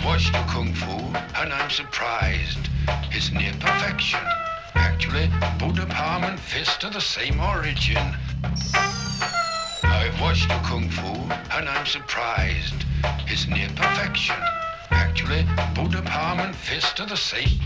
I've watched the Kung Fu and I'm surprised. It's near perfection. Actually, Buddha, palm and fist are the same origin. I've watched the Kung Fu and I'm surprised. It's near perfection. Actually, Buddha, palm and fist are the same.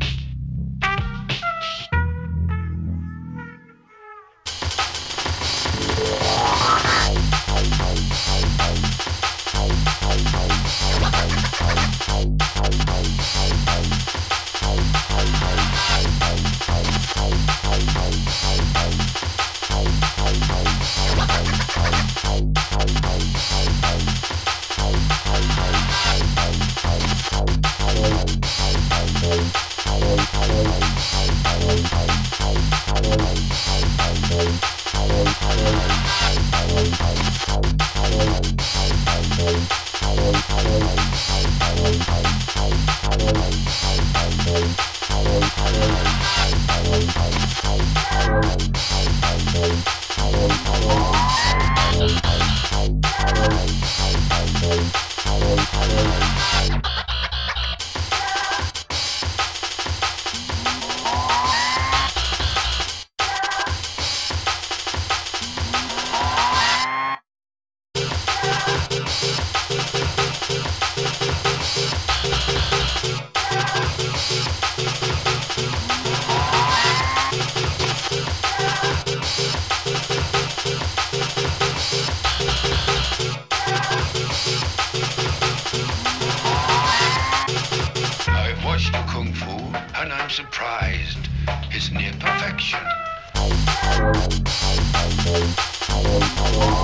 I've watched the Kung Fu and I'm surprised. It's near perfection.